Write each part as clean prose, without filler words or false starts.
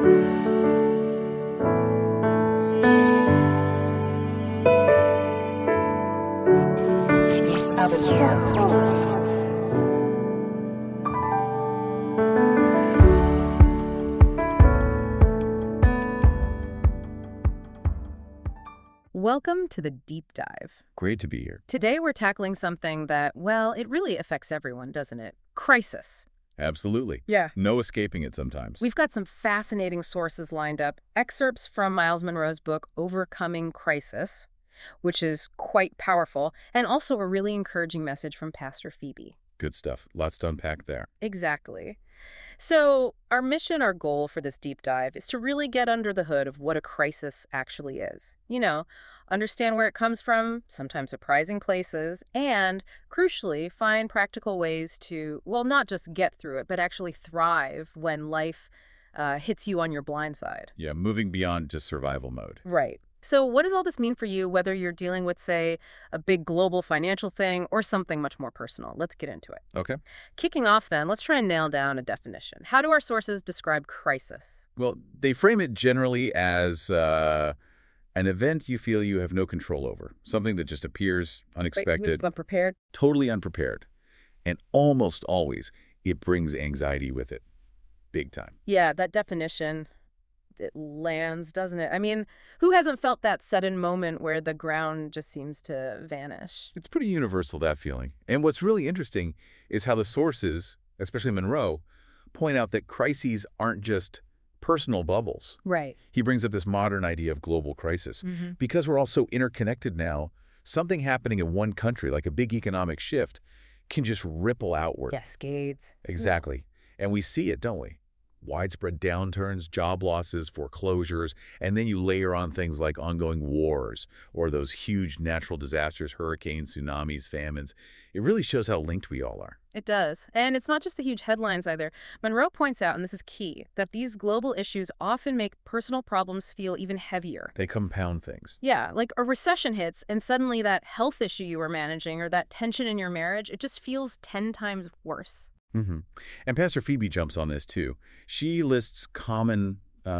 Welcome to the Deep Dive. Great to be here. Today we're tackling something that, well, it really affects everyone, doesn't it? Crisis. Absolutely. Yeah. No escaping it sometimes. We've got some fascinating sources lined up. Excerpts from Miles Monroe's book, Overcoming Crisis, which is quite powerful, and also a really encouraging message from Pastor Phoebe. Good stuff. Lots to unpack there. Exactly. So our mission, our goal for this deep dive is to really get under the hood of what a crisis actually is. Understand where it comes from, sometimes surprising places, and, crucially, find practical ways to, well, not just get through it, but actually thrive when life hits you on your blind side. Yeah, moving beyond just survival mode. Right. So what does all this mean for you, whether you're dealing with, say, a big global financial thing or something much more personal? Let's get into it. Okay. Kicking off then, let's try and nail down a definition. How do our sources describe crisis? Well, they frame it generally as an event you feel you have no control over, something that just appears unexpected, Unprepared? totally unprepared. And almost always, it brings anxiety with it. Big time. Yeah, that definition, it lands, doesn't it? I mean, who hasn't felt that sudden moment where the ground just seems to vanish? It's pretty universal, that feeling. And what's really interesting is how the sources, especially Monroe, point out that crises aren't just personal bubbles. Right. He brings up this modern idea of global crisis. Mm-hmm. Because we're all so interconnected now, something happening in one country, like a big economic shift, can just ripple outward. Cascades. Exactly. And we see it, don't we? Widespread downturns, job losses, foreclosures, and then you layer on things like ongoing wars or those huge natural disasters, hurricanes, tsunamis, famines. It really shows how linked we all are. It does. And it's not just the huge headlines either. Monroe points out, and this is key, that these global issues often make personal problems feel even heavier. They compound things. Yeah, like a recession hits and suddenly that health issue you were managing or that tension in your marriage, it just feels 10 times worse. Mm-hmm. And Pastor Phoebe jumps on this too. She lists common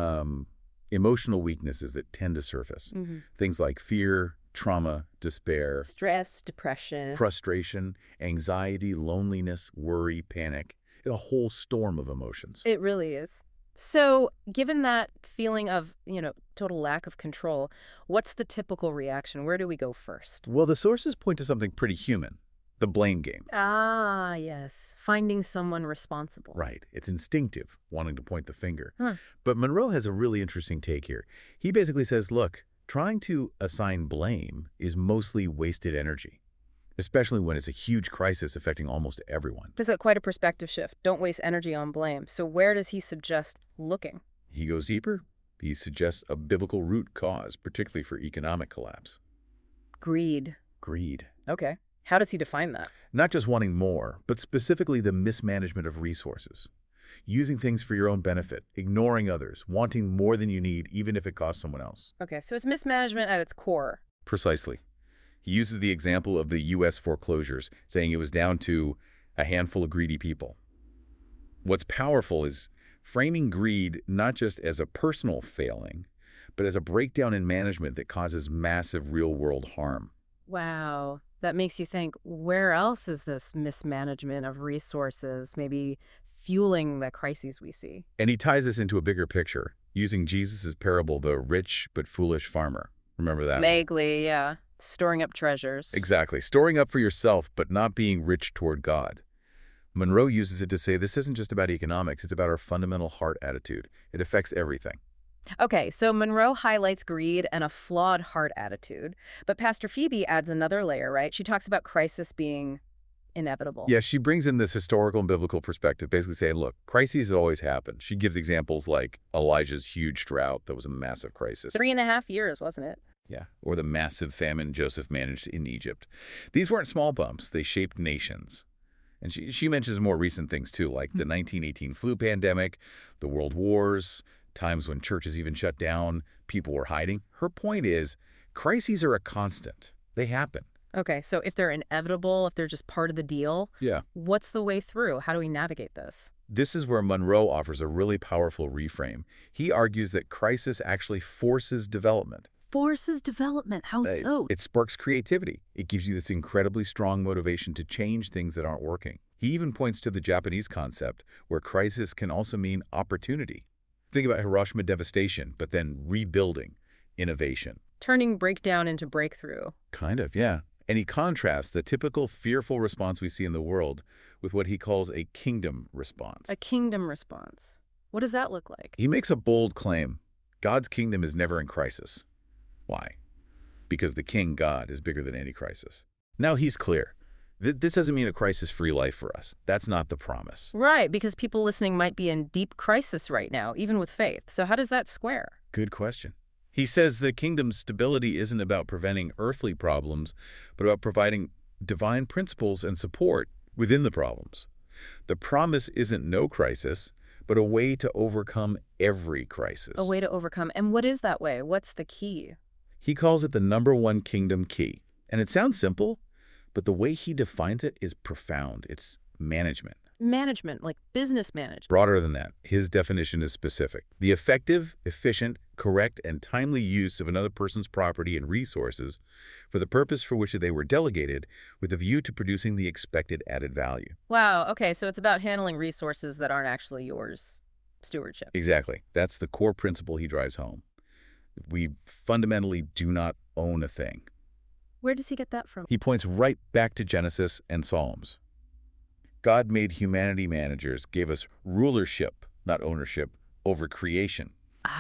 emotional weaknesses that tend to surface. Mm-hmm. Things like fear, trauma, despair, Stress, depression. frustration, anxiety, loneliness, worry, panic. A whole storm of emotions. It really is. So, given that feeling of, total lack of control, what's the typical reaction? Where do we go first? Well, the sources point to something pretty human. The blame game. Ah, yes. Finding someone responsible. Right. It's instinctive, wanting to point the finger. Huh. But Monroe has a really interesting take here. He basically says, look, trying to assign blame is mostly wasted energy, especially when it's a huge crisis affecting almost everyone. This is quite a perspective shift. Don't waste energy on blame. So where does he suggest looking? He goes deeper. He suggests a biblical root cause, particularly for economic collapse. Greed. Greed. Okay. How does he define that? Not just wanting more, but specifically the mismanagement of resources. Using things for your own benefit, ignoring others, wanting more than you need, even if it costs someone else. Okay, so it's mismanagement at its core. Precisely. He uses the example of the U.S. foreclosures, saying it was down to a handful of greedy people. What's powerful is framing greed not just as a personal failing, but as a breakdown in management that causes massive real-world harm. Wow. That makes you think, where else is this mismanagement of resources maybe fueling the crises we see? And he ties this into a bigger picture, using Jesus' parable, the rich but foolish farmer. Remember that? Vaguely, yeah. Storing up treasures. Exactly. Storing up for yourself, but not being rich toward God. Monroe uses it to say this isn't just about economics, it's about our fundamental heart attitude. It affects everything. Okay, so Monroe highlights greed and a flawed heart attitude, but Pastor Phoebe adds another layer, right? She talks about crisis being inevitable. Yeah, she brings in this historical and biblical perspective, basically saying, look, crises always happen. She gives examples like Elijah's huge drought that was a massive crisis. 3.5 years, wasn't it? Yeah, or the massive famine Joseph managed in Egypt. These weren't small bumps. They shaped nations. And she mentions more recent things, too, like the 1918 flu pandemic, the world wars, times when churches even shut down, people were hiding. Her point is, crises are a constant. They happen. Okay, so if they're inevitable, if they're just part of the deal, Yeah. what's the way through? How do we navigate this? This is where Monroe offers a really powerful reframe. He argues that crisis actually forces development. Forces development. How so? It sparks creativity. It gives you this incredibly strong motivation to change things that aren't working. He even points to the Japanese concept where crisis can also mean opportunity. Think about Hiroshima devastation, but then rebuilding, innovation. Turning breakdown into breakthrough. Kind of, yeah. And he contrasts the typical fearful response we see in the world with what he calls a kingdom response. A kingdom response. What does that look like? He makes a bold claim. God's kingdom is never in crisis. Why? Because the king, God, is bigger than any crisis. Now he's clear. This doesn't mean a crisis-free life for us. That's not the promise. Right, because people listening might be in deep crisis right now, even with faith. So how does that square? Good question. He says the kingdom's stability isn't about preventing earthly problems, but about providing divine principles and support within the problems. The promise isn't no crisis, but a way to overcome every crisis. A way to overcome. And what is that way? What's the key? He calls it the #1 kingdom key. And it sounds simple, but the way he defines it is profound. It's management. Management, like business management. Broader than that, his definition is specific. The effective, efficient, correct, and timely use of another person's property and resources for the purpose for which they were delegated with a view to producing the expected added value. Wow, okay, so it's about handling resources that aren't actually yours. Stewardship. Exactly. That's the core principle he drives home. We fundamentally do not own a thing. Where does he get that from? He points right back to Genesis and Psalms. God made humanity managers, gave us rulership, not ownership, over creation.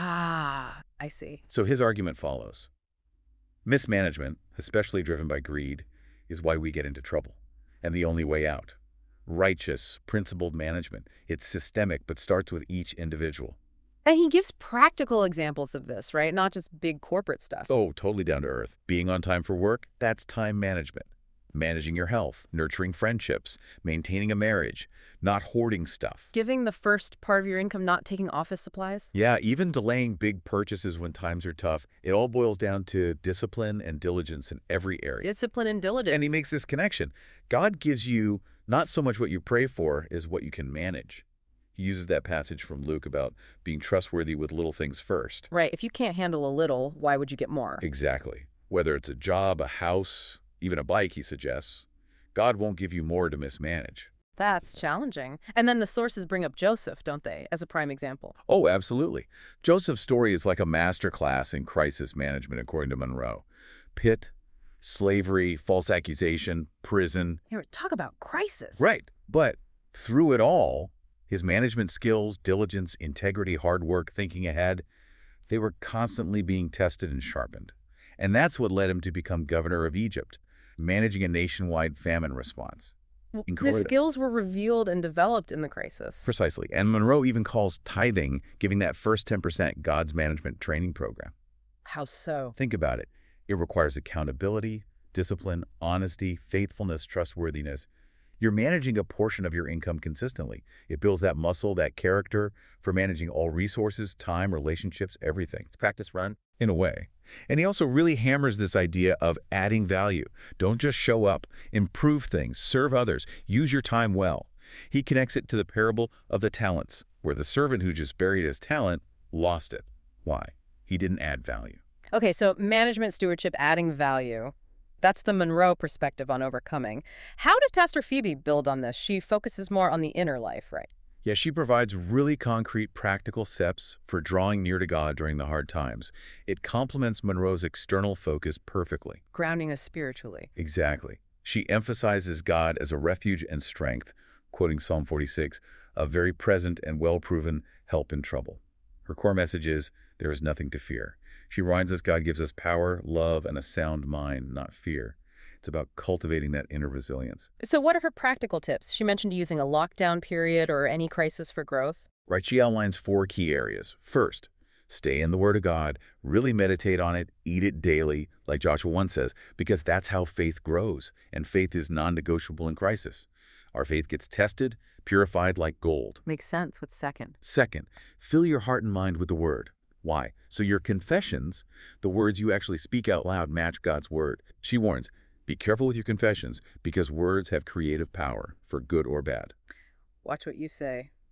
Ah, I see. So his argument follows. Mismanagement, especially driven by greed, is why we get into trouble, and the only way out. Righteous, principled management. It's systemic, but starts with each individual. And he gives practical examples of this, right? Not just big corporate stuff. Oh, totally down to earth. Being on time for work, that's time management. Managing your health, nurturing friendships, maintaining a marriage, not hoarding stuff. Giving the first part of your income, not taking office supplies. Yeah, even delaying big purchases when times are tough. It all boils down to discipline and diligence in every area. Discipline and diligence. And he makes this connection. God gives you not so much what you pray for as what you can manage. He uses that passage from Luke about being trustworthy with little things first. Right. If you can't handle a little, why would you get more? Exactly. Whether it's a job, a house, even a bike, he suggests, God won't give you more to mismanage. That's challenging. And then the sources bring up Joseph, don't they, as a prime example? Oh, absolutely. Joseph's story is like a masterclass in crisis management, according to Monroe. Pit, slavery, false accusation, prison. Here, talk about crisis. Right. But through it all, his management skills, diligence, integrity, hard work, thinking ahead, they were constantly being tested and sharpened. And that's what led him to become governor of Egypt, managing a nationwide famine response. The skills were revealed and developed in the crisis. Precisely. And Monroe even calls tithing, giving that first 10%, God's management training program. How so? Think about it. It requires accountability, discipline, honesty, faithfulness, trustworthiness. You're managing a portion of your income consistently. It builds that muscle, that character for managing all resources, time, relationships, everything. It's practice run. In a way. And he also really hammers this idea of adding value. Don't just show up. Improve things. Serve others. Use your time well. He connects it to the parable of the talents, where the servant who just buried his talent lost it. Why? He didn't add value. Okay, so management, stewardship, adding value. That's the Monroe perspective on overcoming. How does Pastor Phoebe build on this? She focuses more on the inner life, right? Yeah, she provides really concrete, practical steps for drawing near to God during the hard times. It complements Monroe's external focus perfectly. Grounding us spiritually. Exactly. She emphasizes God as a refuge and strength, quoting Psalm 46, a very present and well-proven help in trouble. Her core message is, there is nothing to fear. She reminds us God gives us power, love, and a sound mind, not fear. It's about cultivating that inner resilience. So what are her practical tips? She mentioned using a lockdown period or any crisis for growth. Right, she outlines 4 key areas. First, stay in the Word of God, really meditate on it, eat it daily, like Joshua 1 says, because that's how faith grows, and faith is non-negotiable in crisis. Our faith gets tested, purified like gold. Makes sense. What's second? Second, fill your heart and mind with the Word. Why? So your confessions, the words you actually speak out loud, match God's Word. She warns, be careful with your confessions because words have creative power for good or bad. Watch what you say.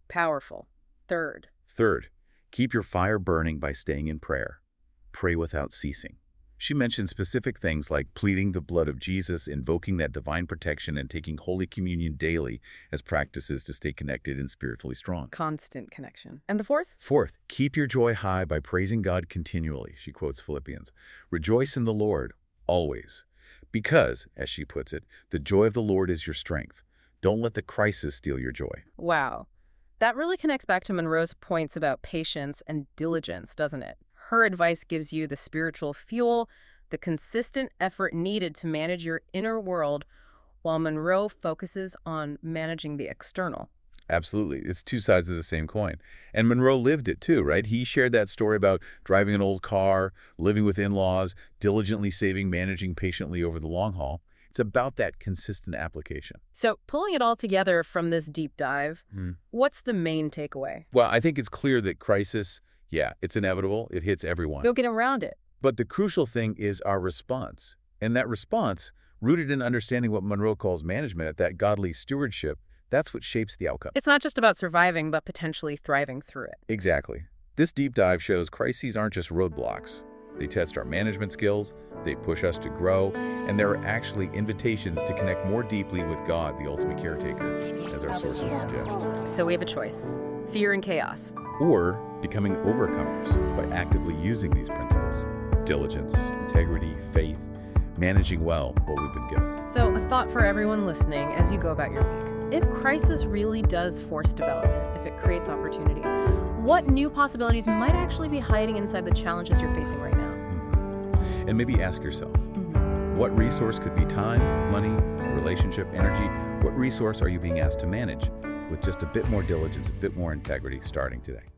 Powerful. Third. Third, keep your fire burning by staying in prayer. Pray without ceasing. She mentioned specific things like pleading the blood of Jesus, invoking that divine protection, and taking Holy Communion daily as practices to stay connected and spiritually strong. Constant connection. And the fourth? Fourth, keep your joy high by praising God continually. She quotes Philippians. Rejoice in the Lord, always. Because, as she puts it, the joy of the Lord is your strength. Don't let the crisis steal your joy. Wow. That really connects back to Monroe's points about patience and diligence, doesn't it? Her advice gives you the spiritual fuel, the consistent effort needed to manage your inner world, while Monroe focuses on managing the external. Absolutely. It's two sides of the same coin. And Monroe lived it too, right? He shared that story about driving an old car, living with in-laws, diligently saving, managing patiently over the long haul. It's about that consistent application. So pulling it all together from this deep dive, what's the main takeaway? Well, I think it's clear that crisis, yeah, it's inevitable. It hits everyone. We'll get around it. But the crucial thing is our response. And that response, rooted in understanding what Monroe calls management, that godly stewardship, that's what shapes the outcome. It's not just about surviving, but potentially thriving through it. Exactly. This deep dive shows crises aren't just roadblocks. They test our management skills, they push us to grow, and there are actually invitations to connect more deeply with God, the ultimate caretaker, as our sources suggest. So we have a choice: fear and chaos. Or becoming overcomers by actively using these principles. Diligence, integrity, faith, managing well what we've been given. So a thought for everyone listening as you go about your week. If crisis really does force development, if it creates opportunity, what new possibilities might actually be hiding inside the challenges you're facing right now? And maybe ask yourself, what resource could be time, money, relationship, energy? What resource are you being asked to manage with just a bit more diligence, a bit more integrity starting today?